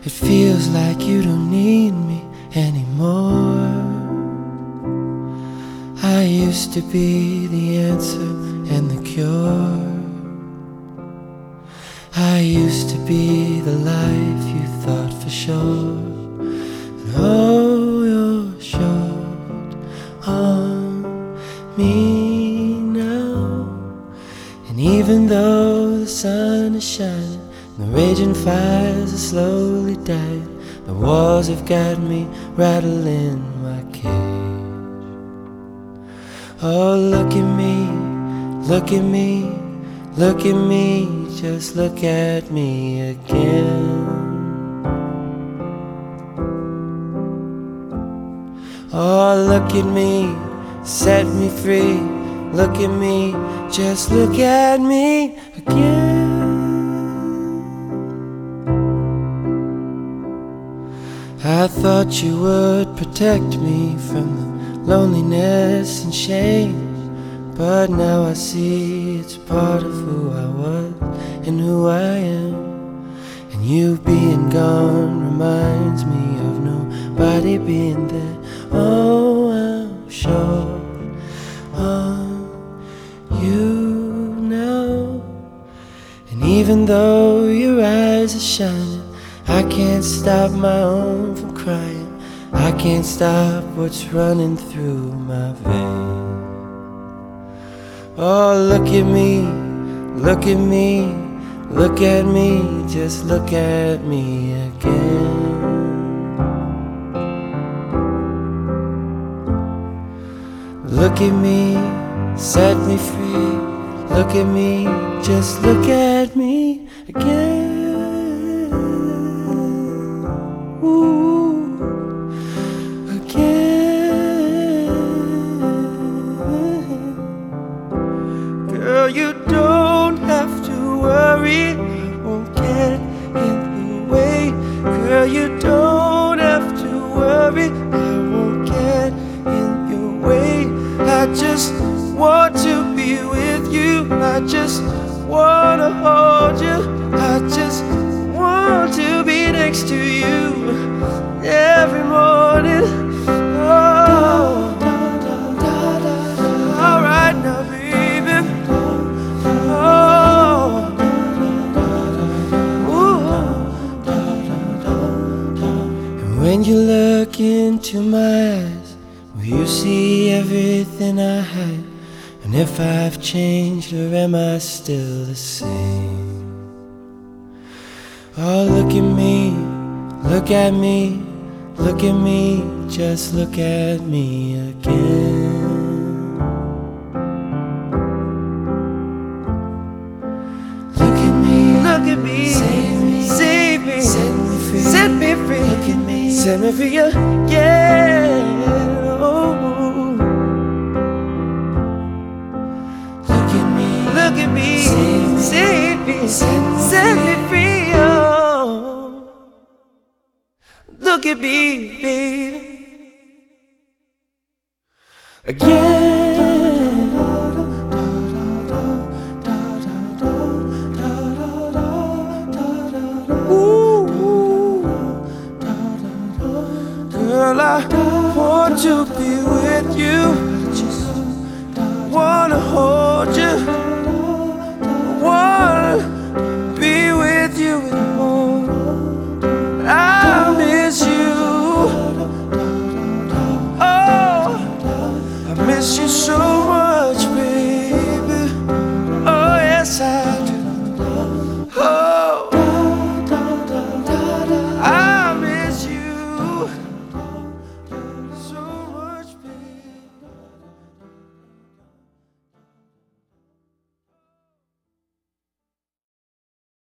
It feels like you don't need me anymore. I used to be the answer and the cure. I used to be the life you thought for sure. And oh, you're short on me now. And even though the sun is shining, the raging fires are slowly dying, the walls have got me rattling my cage. Oh, look at me, look at me, look at me, just look at me again. Oh, look at me, set me free, look at me, just look at me again. I thought you would protect me from the loneliness and shame, but now I see it's part of who I was and who I am. And you being gone reminds me of nobody being there. Oh, I'm short on you now. And even though your eyes are shining, I can't stop my own from crying. I can't stop what's running through my veins. Oh, look at me, look at me, look at me, just look at me again. Look at me, set me free, look at me, just look at me again. Ooh, again. Girl, you don't have to worry, I won't get in the way. Girl, you don't have to worry, I won't get in your way. I just want to be with you, I just wanna hold you, I just want to be next to you every morning. Oh, alright now, baby. Oh, ooh. And when you look into my eyes, will you see everything I hide? And if I've changed, or am I still the same? Oh, look at me, look at me, look at me, just look at me again. Look at me, save me, save me, set me free, set me free. Look at me, set me free again. Oh, look at me, save me, set me free. Oh, look at me, baby, again. Ooh, girl, I want to be with you.